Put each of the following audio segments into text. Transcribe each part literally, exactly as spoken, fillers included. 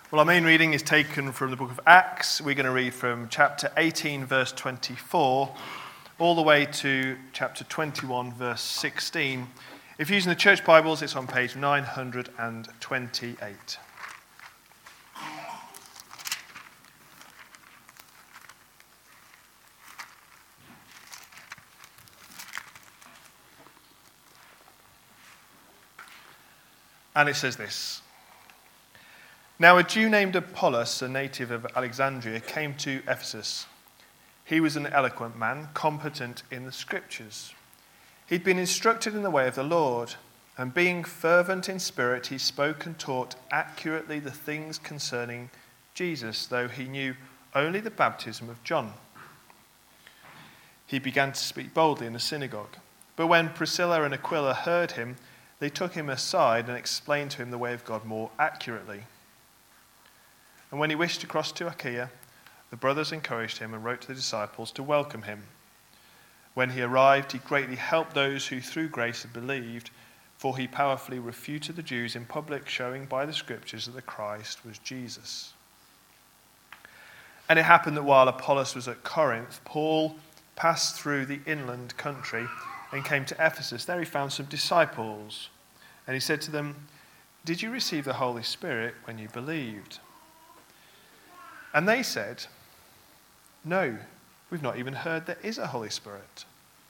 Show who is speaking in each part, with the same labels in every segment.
Speaker 1: Well, our main reading is taken from the book of Acts. We're going to read from chapter eighteen, verse twenty-four, all the way to chapter twenty-one, verse sixteen. If you're using the church Bibles, it's on page nine hundred twenty-eight. And it says this: Now a Jew named Apollos, a native of Alexandria, came to Ephesus. He was an eloquent man, competent in the scriptures. He'd been instructed in the way of the Lord, and being fervent in spirit, he spoke and taught accurately the things concerning Jesus, though he knew only the baptism of John. He began to speak boldly in the synagogue. But when Priscilla and Aquila heard him, they took him aside and explained to him the way of God more accurately. And when he wished to cross to Achaia, the brothers encouraged him and wrote to the disciples to welcome him. When he arrived, he greatly helped those who through grace had believed, for he powerfully refuted the Jews in public, showing by the scriptures that the Christ was Jesus. And it happened that while Apollos was at Corinth, Paul passed through the inland country and came to Ephesus. There he found some disciples, and he said to them, "Did you receive the Holy Spirit when you believed?" And they said, "No, we've not even heard there is a Holy Spirit."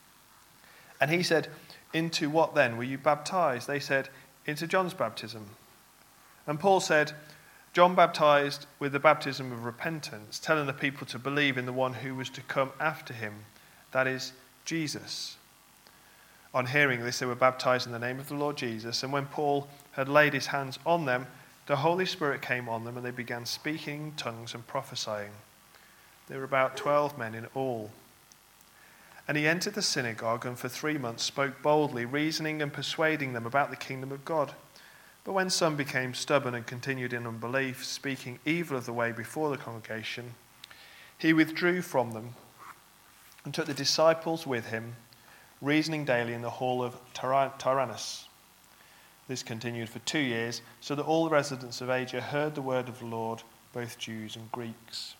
Speaker 1: And he said, "Into what then were you baptized?" They said, "Into John's baptism." And Paul said, "John baptized with the baptism of repentance, telling the people to believe in the one who was to come after him, that is, Jesus." On hearing this, they were baptized in the name of the Lord Jesus. And when Paul had laid his hands on them, the Holy Spirit came on them, and they began speaking in tongues and prophesying. There were about twelve men in all. And he entered the synagogue, and for three months spoke boldly, reasoning and persuading them about the kingdom of God. But when some became stubborn and continued in unbelief, speaking evil of the way before the congregation, he withdrew from them and took the disciples with him, reasoning daily in the hall of Tyrannus. This continued for two years, so that all the residents of Asia heard the word of the Lord, both Jews and Greeks.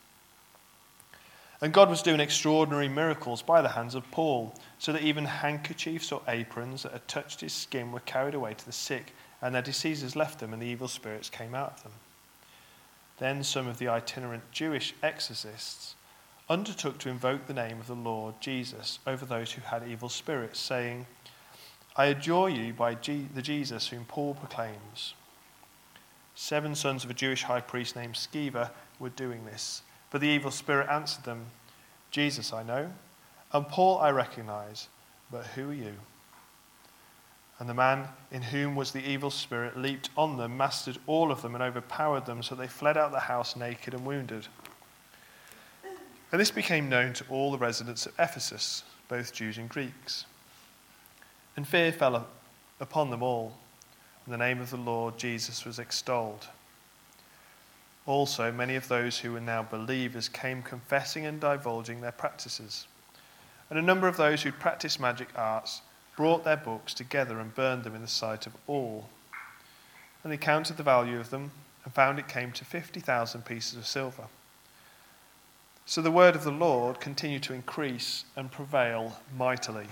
Speaker 1: And God was doing extraordinary miracles by the hands of Paul, so that even handkerchiefs or aprons that had touched his skin were carried away to the sick, and their diseases left them, and the evil spirits came out of them. Then some of the itinerant Jewish exorcists undertook to invoke the name of the Lord Jesus over those who had evil spirits, saying, "I adjure you by G- the Jesus whom Paul proclaims." Seven sons of a Jewish high priest named Sceva were doing this. But the evil spirit answered them, "Jesus I know, and Paul I recognize, but who are you?" And the man in whom was the evil spirit leaped on them, mastered all of them, and overpowered them, so they fled out of the house naked and wounded. And this became known to all the residents of Ephesus, both Jews and Greeks. And fear fell upon them all, and the name of the Lord Jesus was extolled. Also, many of those who were now believers came confessing and divulging their practices. And a number of those who practiced magic arts brought their books together and burned them in the sight of all. And they counted the value of them and found it came to fifty thousand pieces of silver. So the word of the Lord continued to increase and prevail mightily.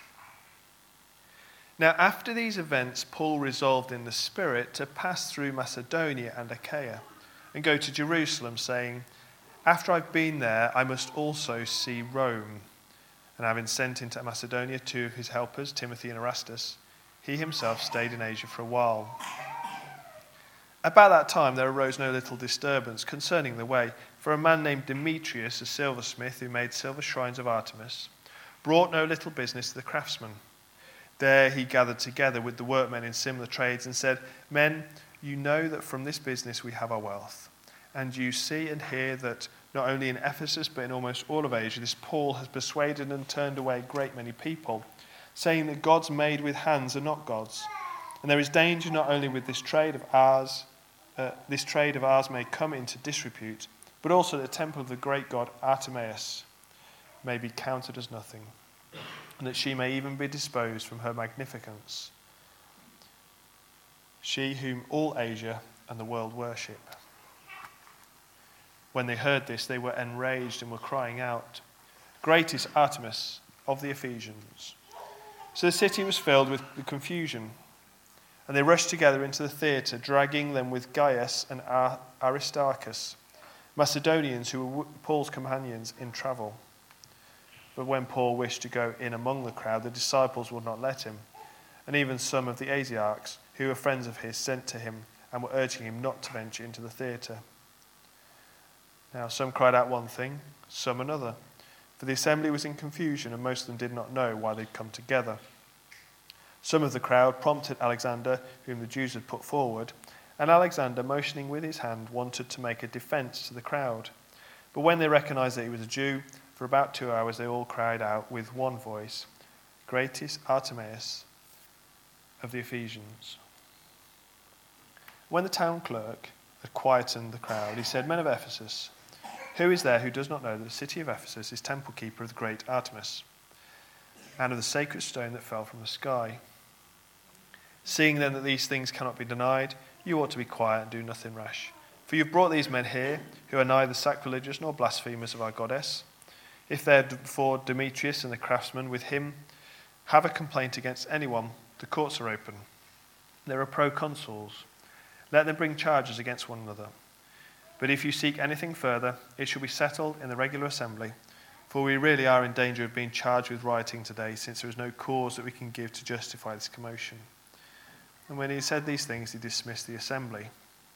Speaker 1: Now, after these events, Paul resolved in the Spirit to pass through Macedonia and Achaia and go to Jerusalem, saying, "After I've been there, I must also see Rome." And having sent into Macedonia two of his helpers, Timothy and Erastus, he himself stayed in Asia for a while. About that time there arose no little disturbance concerning the way, for a man named Demetrius, a silversmith who made silver shrines of Artemis, brought no little business to the craftsmen. There he gathered together with the workmen in similar trades and said, "Men, you know that from this business we have our wealth. And you see and hear that not only in Ephesus but in almost all of Asia, this Paul has persuaded and turned away a great many people, saying that gods made with hands are not gods. And there is danger not only with this trade of ours, uh, this trade of ours may come into disrepute, but also the temple of the great god Artemis may be counted as nothing, and that she may even be disposed from her magnificence. She whom all Asia and the world worship." When they heard this, they were enraged and were crying out, "Great is Artemis of the Ephesians." So the city was filled with confusion, and they rushed together into the theatre, dragging them with Gaius and Aristarchus, Macedonians who were Paul's companions in travel. But when Paul wished to go in among the crowd, the disciples would not let him, and even some of the Asiarchs, who were friends of his, sent to him and were urging him not to venture into the theatre. Now some cried out one thing, some another, for the assembly was in confusion, and most of them did not know why they'd come together. Some of the crowd prompted Alexander, whom the Jews had put forward, and Alexander, motioning with his hand, wanted to make a defence to the crowd. But when they recognized that he was a Jew, for about two hours they all cried out with one voice, "Great is Artemis of the Ephesians." When the town clerk had quietened the crowd, he said, "Men of Ephesus, who is there who does not know that the city of Ephesus is temple keeper of the great Artemis, and of the sacred stone that fell from the sky? Seeing then that these things cannot be denied, you ought to be quiet and do nothing rash. For you have brought these men here, who are neither sacrilegious nor blasphemers of our goddess. If therefore Demetrius and the craftsmen with him have a complaint against anyone, the courts are open. There are proconsuls. Let them bring charges against one another. But if you seek anything further, it shall be settled in the regular assembly, for we really are in danger of being charged with rioting today, since there is no cause that we can give to justify this commotion." And when he had said these things, he dismissed the assembly.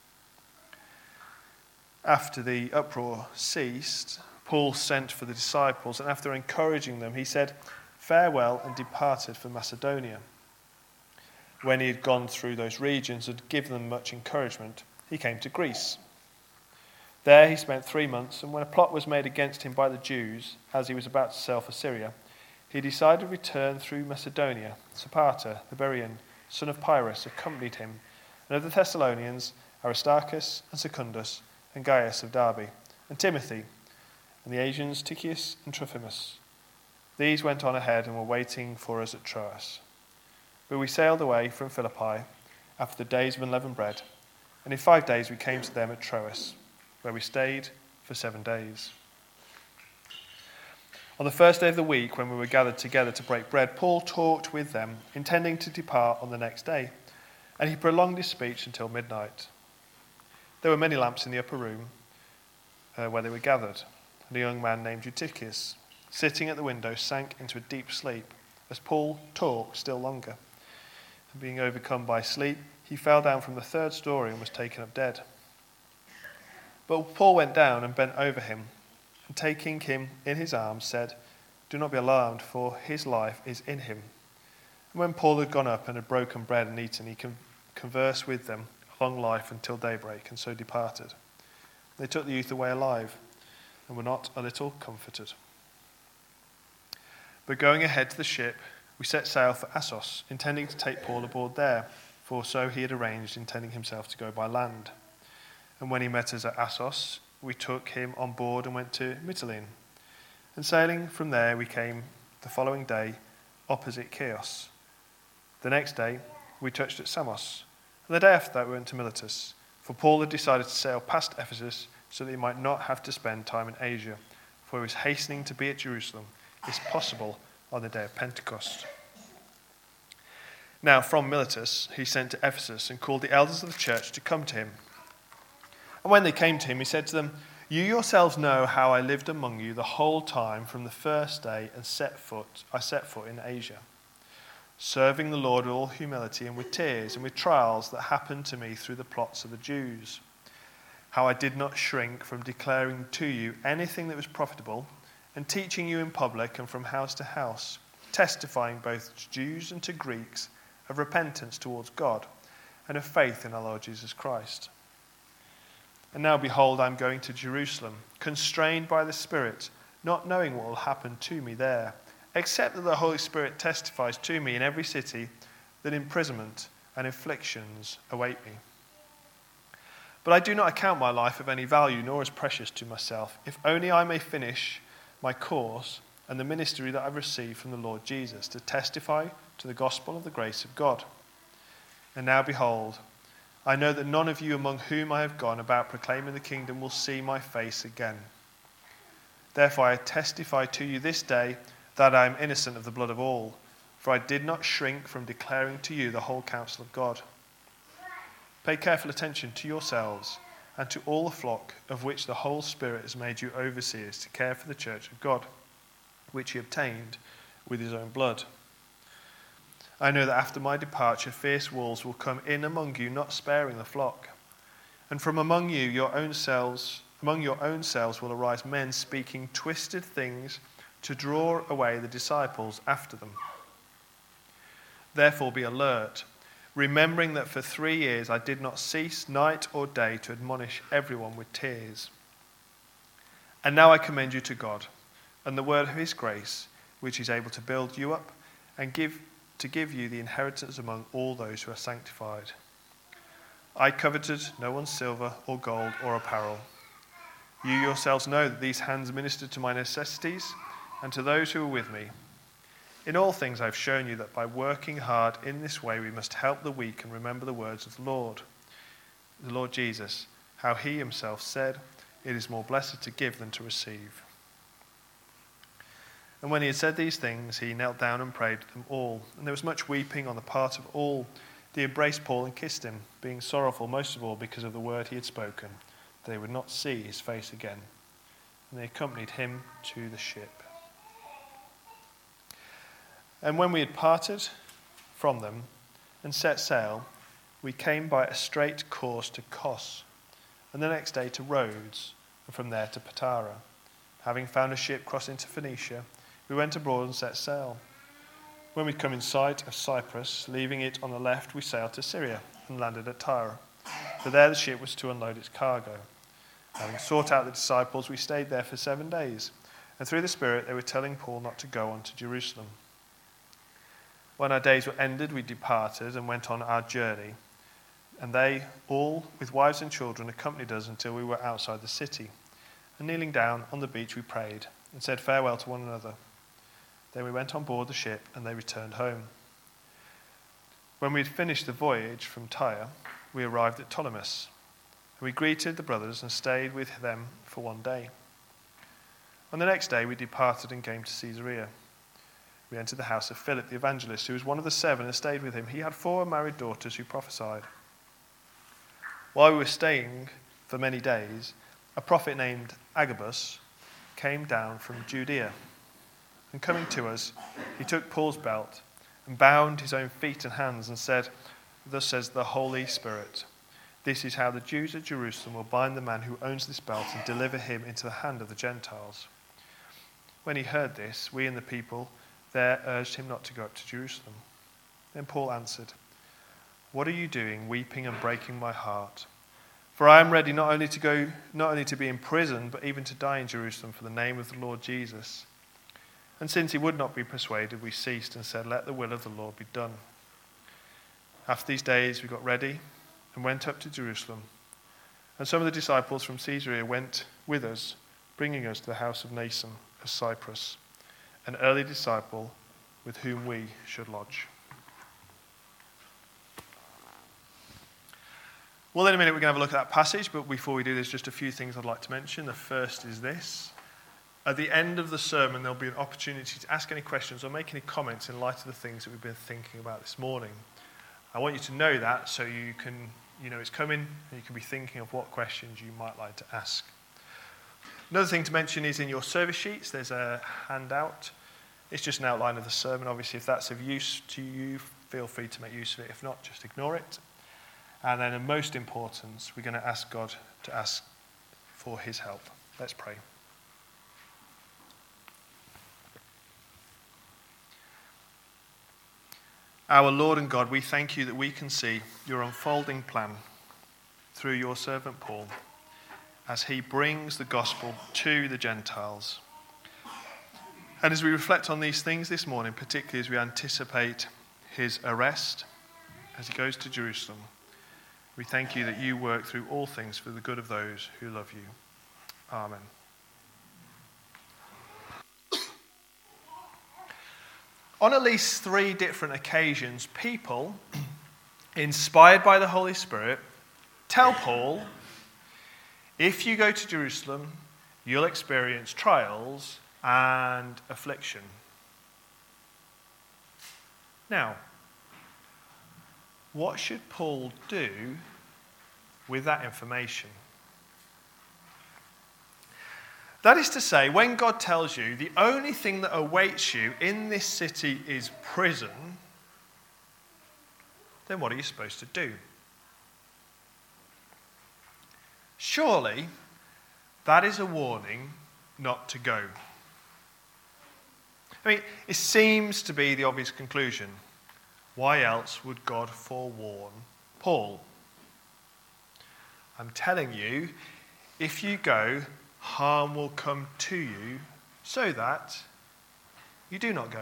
Speaker 1: After the uproar ceased, Paul sent for the disciples, and after encouraging them, he said, "Farewell," and departed for Macedonia. When he had gone through those regions and given them much encouragement, he came to Greece. There he spent three months, and when a plot was made against him by the Jews, as he was about to sail for Syria, he decided to return through Macedonia. Sopater, the Berean, son of Pyrrhus, accompanied him, and of the Thessalonians, Aristarchus and Secundus, and Gaius of Derbe, and Timothy, and the Asians, Tychicus and Trophimus. These went on ahead and were waiting for us at Troas. But we sailed away from Philippi after the days of unleavened bread, and in five days we came to them at Troas, where we stayed for seven days. On the first day of the week, when we were gathered together to break bread, Paul talked with them, intending to depart on the next day, and he prolonged his speech until midnight. There were many lamps in the upper room uh, where they were gathered, and a young man named Eutychus, sitting at the window, sank into a deep sleep, as Paul talked still longer. And being overcome by sleep, he fell down from the third story and was taken up dead. But Paul went down and bent over him, and taking him in his arms, said, "Do not be alarmed, for his life is in him." And when Paul had gone up and had broken bread and eaten, he conversed with them a long life until daybreak, and so departed. They took the youth away alive, and were not a little comforted. But going ahead to the ship, we set sail for Assos, intending to take Paul aboard there, for so he had arranged, intending himself to go by land. And when he met us at Assos, we took him on board and went to Mytilene. And sailing from there, we came the following day opposite Chios. The next day, we touched at Samos. And the day after that, we went to Miletus, for Paul had decided to sail past Ephesus so that he might not have to spend time in Asia, for he was hastening to be at Jerusalem, if possible, on the day of Pentecost. Now, from Miletus, he sent to Ephesus and called the elders of the church to come to him. And when they came to him, he said to them, "You yourselves know how I lived among you the whole time from the first day and set foot I set foot in Asia, serving the Lord with all humility and with tears and with trials that happened to me through the plots of the Jews. How I did not shrink from declaring to you anything that was profitable and teaching you in public and from house to house, testifying both to Jews and to Greeks of repentance towards God and of faith in our Lord Jesus Christ. And now, behold, I am going to Jerusalem, constrained by the Spirit, not knowing what will happen to me there, except that the Holy Spirit testifies to me in every city that imprisonment and afflictions await me. But I do not account my life of any value, nor as precious to myself, if only I may finish my course and the ministry that I've received from the Lord Jesus, to testify to the gospel of the grace of God. And now, behold, I know that none of you among whom I have gone about proclaiming the kingdom will see my face again. Therefore I testify to you this day that I am innocent of the blood of all, for I did not shrink from declaring to you the whole counsel of God. Pay careful attention to yourselves and to all the flock of which the whole Spirit has made you overseers to care for the church of God, which he obtained with his own blood. I know that after my departure, fierce wolves will come in among you, not sparing the flock. And from among you, your own selves, among your own selves will arise men speaking twisted things to draw away the disciples after them. Therefore be alert, remembering that for three years I did not cease night or day to admonish everyone with tears. And now I commend you to God and the word of his grace, which is able to build you up and give to give you the inheritance among all those who are sanctified. I coveted no one's silver or gold or apparel. You yourselves know that these hands ministered to my necessities and to those who were with me. In all things I have shown you that by working hard in this way we must help the weak and remember the words of the Lord, the Lord Jesus, how he himself said, "It is more blessed to give than to receive." And when he had said these things, he knelt down and prayed with them all. And there was much weeping on the part of all. They embraced Paul and kissed him, being sorrowful most of all because of the word he had spoken, that they would not see his face again. And they accompanied him to the ship. And when we had parted from them and set sail, we came by a straight course to Kos, and the next day to Rhodes, and from there to Patara. Having found a ship crossing to Phoenicia, we went abroad and set sail. When we come in sight of Cyprus, leaving it on the left, we sailed to Syria and landed at Tyre. For there the ship was to unload its cargo. Having sought out the disciples, we stayed there for seven days, and through the Spirit they were telling Paul not to go on to Jerusalem. When our days were ended, we departed and went on our journey, and they all, with wives and children, accompanied us until we were outside the city. And kneeling down on the beach, we prayed and said farewell to one another. Then we went on board the ship, and they returned home. When we had finished the voyage from Tyre, we arrived at Ptolemais, and we greeted the brothers and stayed with them for one day. On the next day we departed and came to Caesarea. We entered the house of Philip the evangelist, who was one of the seven, and stayed with him. He had four married daughters who prophesied. While we were staying for many days, a prophet named Agabus came down from Judea. And coming to us, he took Paul's belt and bound his own feet and hands and said, "Thus says the Holy Spirit, this is how the Jews at Jerusalem will bind the man who owns this belt and deliver him into the hand of the Gentiles." When he heard this, we and the people there urged him not to go up to Jerusalem. Then Paul answered, "What are you doing, weeping and breaking my heart? For I am ready not only to go, not only to be in prison, but even to die in Jerusalem for the name of the Lord Jesus." And since he would not be persuaded, we ceased and said, "Let the will of the Lord be done." After these days we got ready and went up to Jerusalem. And some of the disciples from Caesarea went with us, bringing us to the house of Mnason of Cyprus, an early disciple with whom we should lodge. Well, in a minute we're going to have a look at that passage, but before we do, there's just a few things I'd like to mention. The first is this. At the end of the sermon, there'll be an opportunity to ask any questions or make any comments in light of the things that we've been thinking about this morning. I want you to know that so you can, you know it's coming, and you can be thinking of what questions you might like to ask. Another thing to mention is in your service sheets, there's a handout. It's just an outline of the sermon. Obviously, if that's of use to you, feel free to make use of it. If not, just ignore it. And then, of most importance, we're going to ask God to ask for his help. Let's pray. Our Lord and God, we thank you that we can see your unfolding plan through your servant Paul as he brings the gospel to the Gentiles. And as we reflect on these things this morning, particularly as we anticipate his arrest as he goes to Jerusalem, we thank you that you work through all things for the good of those who love you. Amen. On at least three different occasions, people, inspired by the Holy Spirit, Tell Paul, if you go to Jerusalem, you'll experience trials and affliction. Now, what should Paul do with that information? That is to say, when God tells you the only thing that awaits you in this city is prison, then what are you supposed to do? Surely, that is a warning not to go. I mean, it seems to be the obvious conclusion. Why else would God forewarn Paul? I'm telling you, if you go, harm will come to you so that you do not go.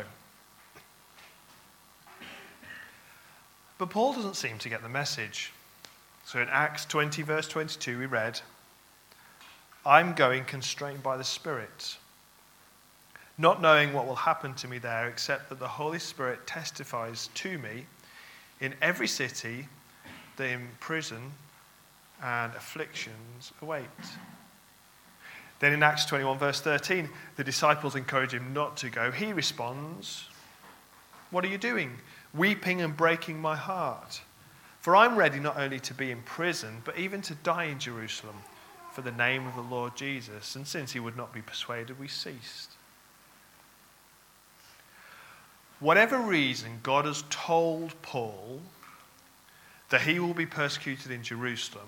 Speaker 1: But Paul doesn't seem to get the message. So in Acts twenty, verse twenty-two, we read, I'm going constrained by the Spirit, not knowing what will happen to me there, except that the Holy Spirit testifies to me in every city that in prison and afflictions await. Then in Acts twenty-one, verse thirteen, the disciples encourage him not to go. He responds, what are you doing? Weeping and breaking my heart. For I'm ready not only to be in prison, but even to die in Jerusalem for the name of the Lord Jesus. And since he would not be persuaded, we ceased. Whatever reason God has told Paul that he will be persecuted in Jerusalem,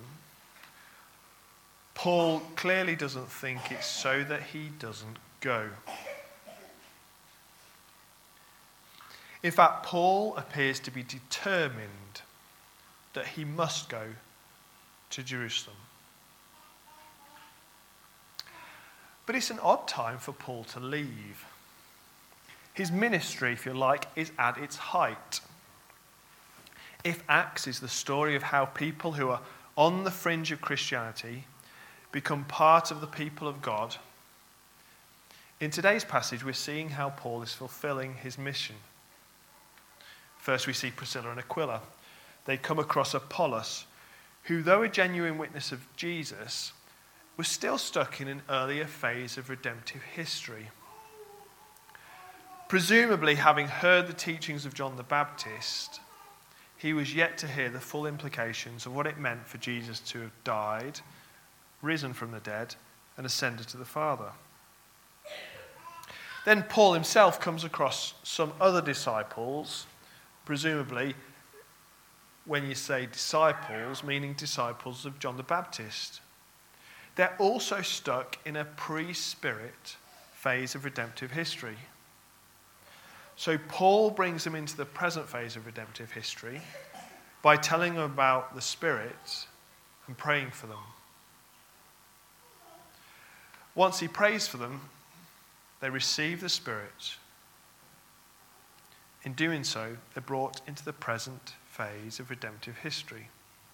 Speaker 1: Paul clearly doesn't think it's so that he doesn't go. In fact, Paul appears to be determined that he must go to Jerusalem. But it's an odd time for Paul to leave. His ministry, if you like, is at its height. If Acts is the story of how people who are on the fringe of Christianity become part of the people of God, in today's passage we're seeing how Paul is fulfilling his mission. First we see Priscilla and Aquila. They come across Apollos, who, though a genuine witness of Jesus, was still stuck in an earlier phase of redemptive history. Presumably, having heard the teachings of John the Baptist, he was yet to hear the full implications of what it meant for Jesus to have died, risen from the dead, and ascended to the Father. Then Paul himself comes across some other disciples, presumably, when you say disciples, meaning disciples of John the Baptist. They're also stuck in a pre-Spirit phase of redemptive history. So Paul brings them into the present phase of redemptive history by telling them about the Spirit and praying for them. Once he prays for them, they receive the Spirit. In doing so, they're brought into the present phase of redemptive history.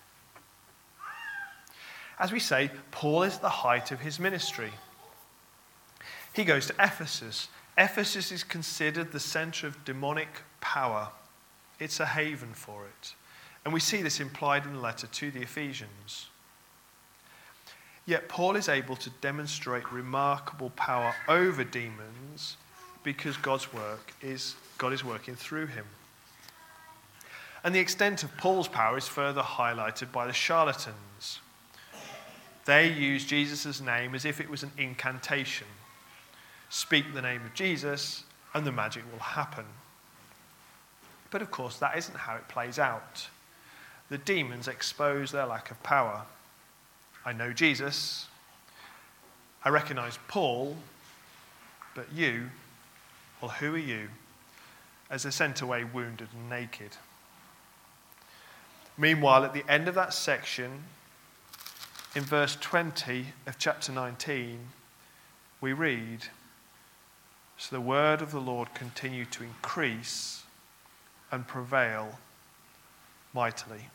Speaker 1: As we say, Paul is at the height of his ministry. He goes to Ephesus. Ephesus is considered the center of demonic power. It's a haven for it. And we see this implied in the letter to the Ephesians. Yet Paul is able to demonstrate remarkable power over demons because God's work is, God is working through him. And the extent of Paul's power is further highlighted by the charlatans. They use Jesus' name as if it was an incantation. Speak the name of Jesus and the magic will happen. But of course, that isn't how it plays out. The demons expose their lack of power. I know Jesus. I recognize Paul. But you, well, who are you? As they're sent away wounded and naked. Meanwhile, at the end of that section, in verse twenty of chapter nineteen, we read, so the word of the Lord continued to increase and prevail mightily.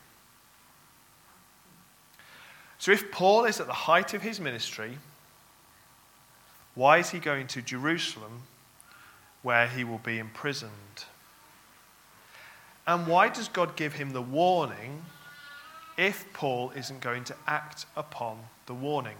Speaker 1: So if Paul is at the height of his ministry, why is he going to Jerusalem where he will be imprisoned? And why does God give him the warning if Paul isn't going to act upon the warning?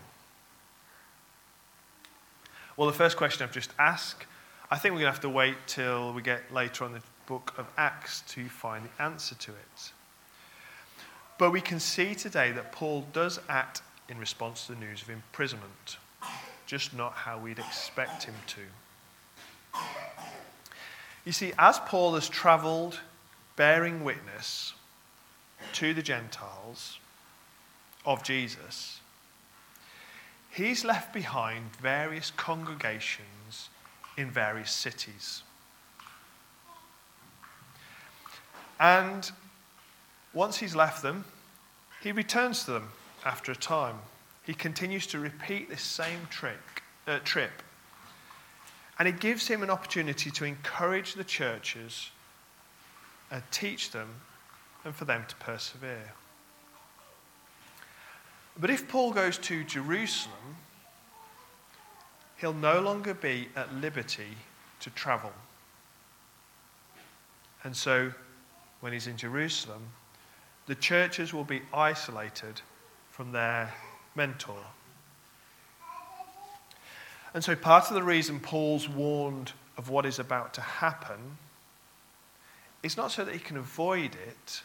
Speaker 1: Well, the first question I've just asked, I think we're going to have to wait till we get later on in the book of Acts to find the answer to it. But we can see today that Paul does act in response to the news of imprisonment, just not how we'd expect him to. You see, as Paul has travelled bearing witness to the Gentiles of Jesus, he's left behind various congregations in various cities. And once he's left them, he returns to them after a time. He continues to repeat this same trick, uh, trip. And it gives him an opportunity to encourage the churches and teach them and for them to persevere. But if Paul goes to Jerusalem, he'll no longer be at liberty to travel. And so, when he's in Jerusalem, the churches will be isolated from their mentor. And so part of the reason Paul's warned of what is about to happen is not so that he can avoid it.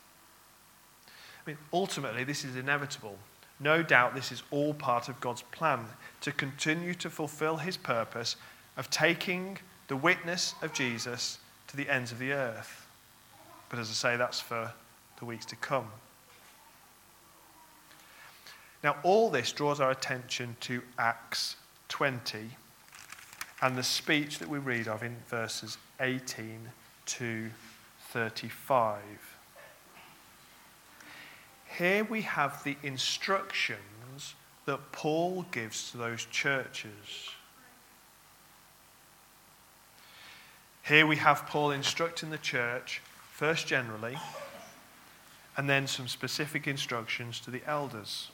Speaker 1: I mean, ultimately, this is inevitable. No doubt this is all part of God's plan to continue to fulfill his purpose of taking the witness of Jesus to the ends of the earth. But as I say, that's for the weeks to come. Now, all this draws our attention to Acts twenty and the speech that we read of in verses eighteen to thirty-five. Here we have the instructions that Paul gives to those churches. Here we have Paul instructing the church, first generally, and then some specific instructions to the elders.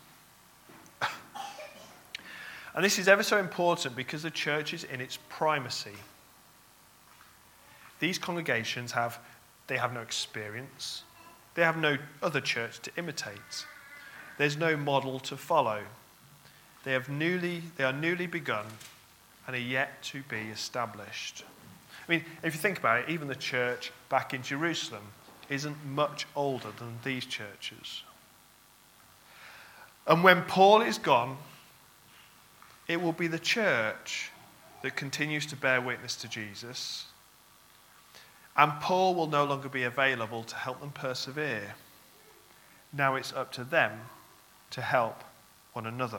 Speaker 1: And this is ever so important because the church is in its primacy. These congregations have, they have no experience. They have no other church to imitate. There's no model to follow. They have newly, they are newly begun and are yet to be established. I mean, if you think about it, even the church back in Jerusalem isn't much older than these churches. And when Paul is gone, it will be the church that continues to bear witness to Jesus. And Paul will no longer be available to help them persevere. Now it's up to them to help one another.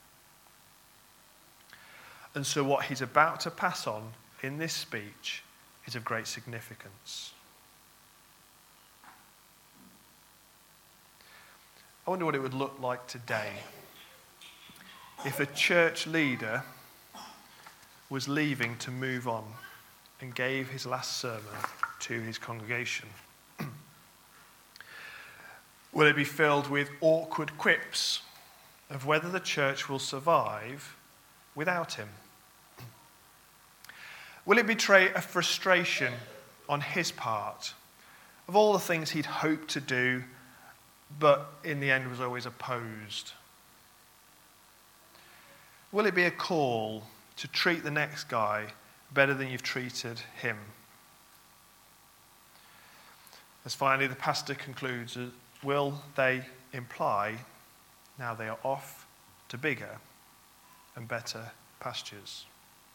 Speaker 1: And so what he's about to pass on in this speech is of great significance. I wonder what it would look like today if a church leader was leaving to move on and gave his last sermon to his congregation. Will it be filled with awkward quips of whether the church will survive without him? Will it betray a frustration on his part of all the things he'd hoped to do, but in the end was always opposed? Will it be a call to treat the next guy better than you've treated him? As finally the pastor concludes, will they imply now they are off to bigger and better pastures?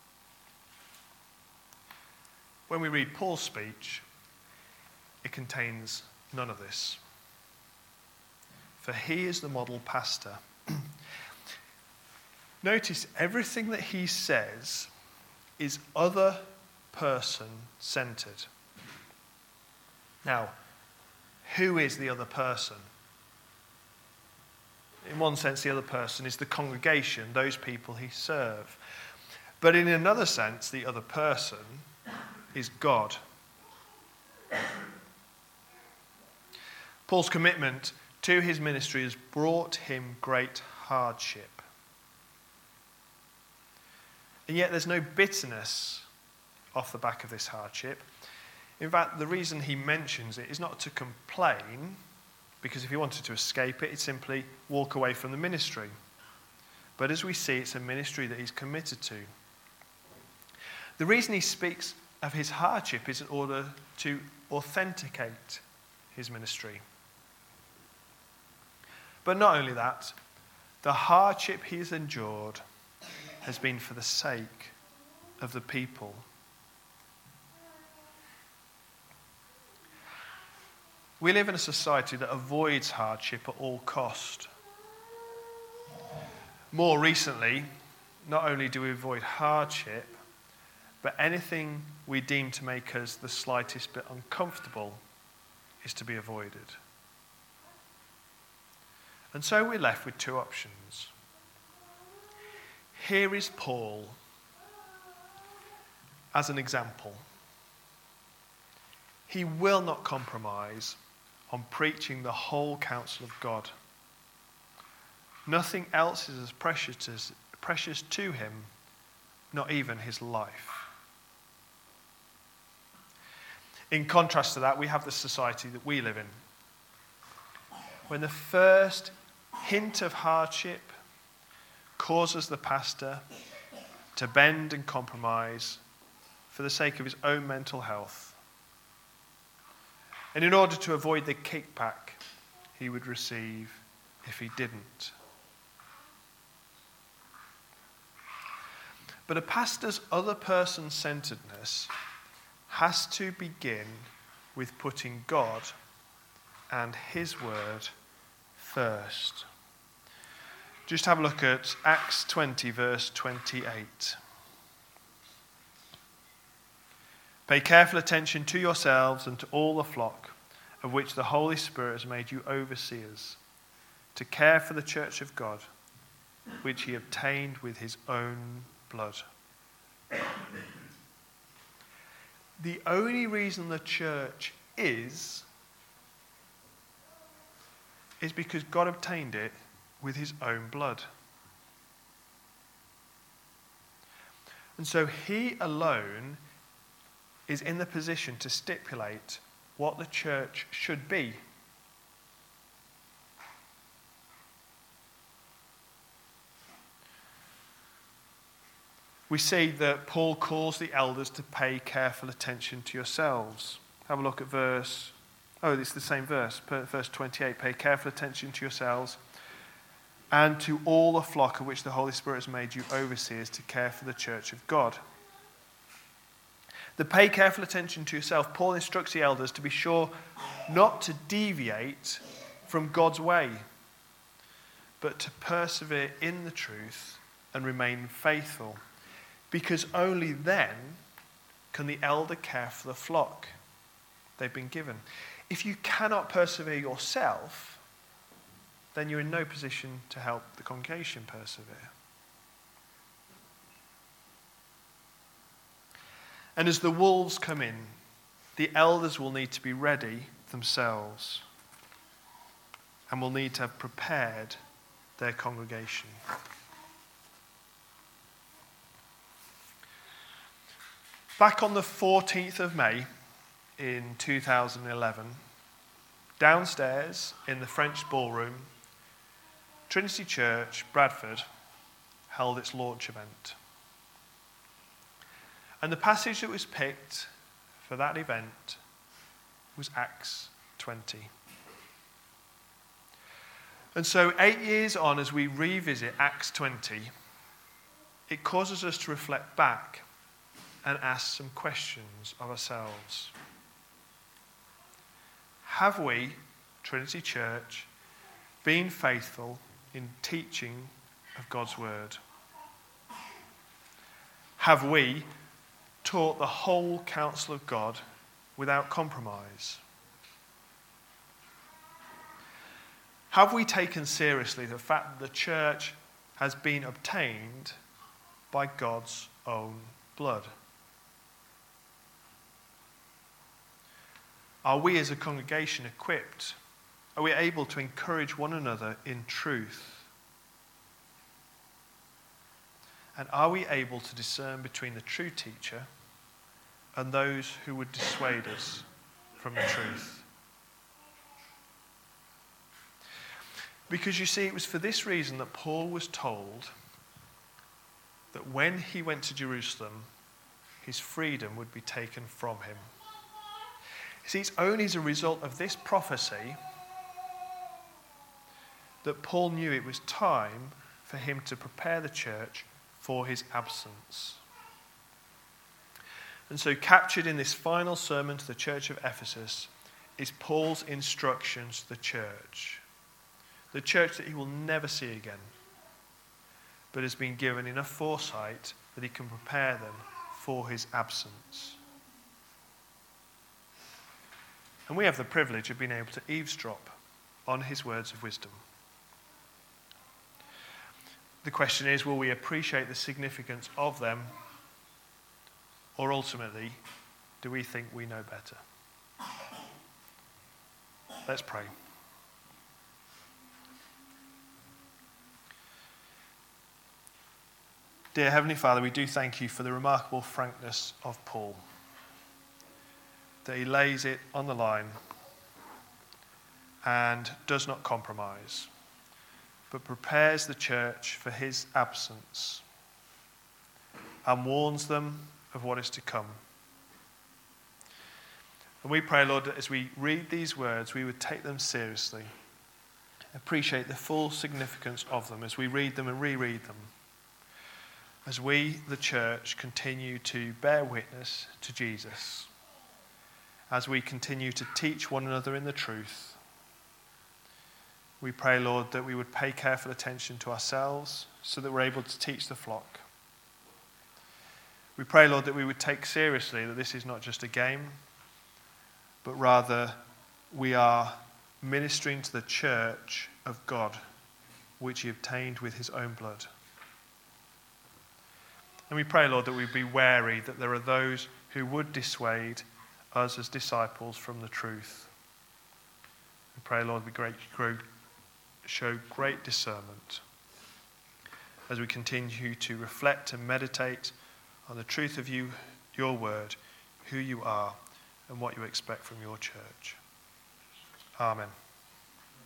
Speaker 1: When we read Paul's speech, it contains none of this. For he is the model pastor. Notice everything that he says is other person centered. Now, who is the other person? In one sense, the other person is the congregation, those people he serves. But in another sense, the other person is God. Paul's commitment to his ministry has brought him great hardship. And yet there's no bitterness off the back of this hardship. In fact, the reason he mentions it is not to complain, because if he wanted to escape it, he'd simply walk away from the ministry. But as we see, it's a ministry that he's committed to. The reason he speaks of his hardship is in order to authenticate his ministry. But not only that, the hardship he has endured has been for the sake of the people. We live in a society that avoids hardship at all cost. More recently, not only do we avoid hardship, but anything we deem to make us the slightest bit uncomfortable is to be avoided. And so we're left with two options. Here is Paul as an example. He will not compromise on preaching the whole counsel of God. Nothing else is as precious as precious to him, not even his life. In contrast to that, we have the society that we live in. When the first hint of hardship causes the pastor to bend and compromise for the sake of his own mental health, and in order to avoid the kickback he would receive if he didn't. But a pastor's other person centeredness has to begin with putting God and his word first. Just have a look at Acts twenty, verse twenty-eight. Pay careful attention to yourselves and to all the flock of which the Holy Spirit has made you overseers, to care for the church of God, which he obtained with his own blood. The only reason the church is, is because God obtained it with his own blood. And so he alone is in the position to stipulate what the church should be. We see that Paul calls the elders to pay careful attention to yourselves. Have a look at verse, oh, it's the same verse, verse twenty-eight. Pay careful attention to yourselves and to all the flock of which the Holy Spirit has made you overseers to care for the church of God. The pay careful attention to yourself, Paul instructs the elders to be sure not to deviate from God's way, but to persevere in the truth and remain faithful. Because only then can the elder care for the flock they've been given. If you cannot persevere yourself, then you're in no position to help the congregation persevere. And as the wolves come in, the elders will need to be ready themselves and will need to have prepared their congregation. Back on the fourteenth of May in two thousand eleven, downstairs in the French ballroom, Trinity Church, Bradford, held its launch event. And the passage that was picked for that event was Acts twenty. And so eight years on, as we revisit Acts twenty, it causes us to reflect back and ask some questions of ourselves. Have we, Trinity Church, been faithful in teaching of God's word? Have we taught the whole counsel of God without compromise? Have we taken seriously the fact that the church has been obtained by God's own blood? Are we as a congregation equipped? Are we able to encourage one another in truth? And are we able to discern between the true teacher and those who would dissuade us from the truth? Because you see, it was for this reason that Paul was told that when he went to Jerusalem, his freedom would be taken from him. You see, it's only as a result of this prophecy that Paul knew it was time for him to prepare the church for his absence. And so captured in this final sermon to the church of Ephesus is Paul's instructions to the church. The church that he will never see again, but has been given enough foresight that he can prepare them for his absence. And we have the privilege of being able to eavesdrop on his words of wisdom. The question is, will we appreciate the significance of them, or ultimately, do we think we know better? Let's pray. Dear Heavenly Father, we do thank you for the remarkable frankness of Paul, that he lays it on the line and does not compromise, but prepares the church for his absence and warns them of what is to come. And we pray, Lord, that as we read these words, we would take them seriously, appreciate the full significance of them as we read them and reread them, as we, the church, continue to bear witness to Jesus, as we continue to teach one another in the truth. We pray, Lord, that we would pay careful attention to ourselves so that we're able to teach the flock. We pray, Lord, that we would take seriously that this is not just a game, but rather we are ministering to the church of God, which he obtained with his own blood. And we pray, Lord, that we be wary that there are those who would dissuade us as disciples from the truth. We pray, Lord, we great, grow, show great discernment as we continue to reflect and meditate on the truth of you, your word, who you are, and what you expect from your church. Amen.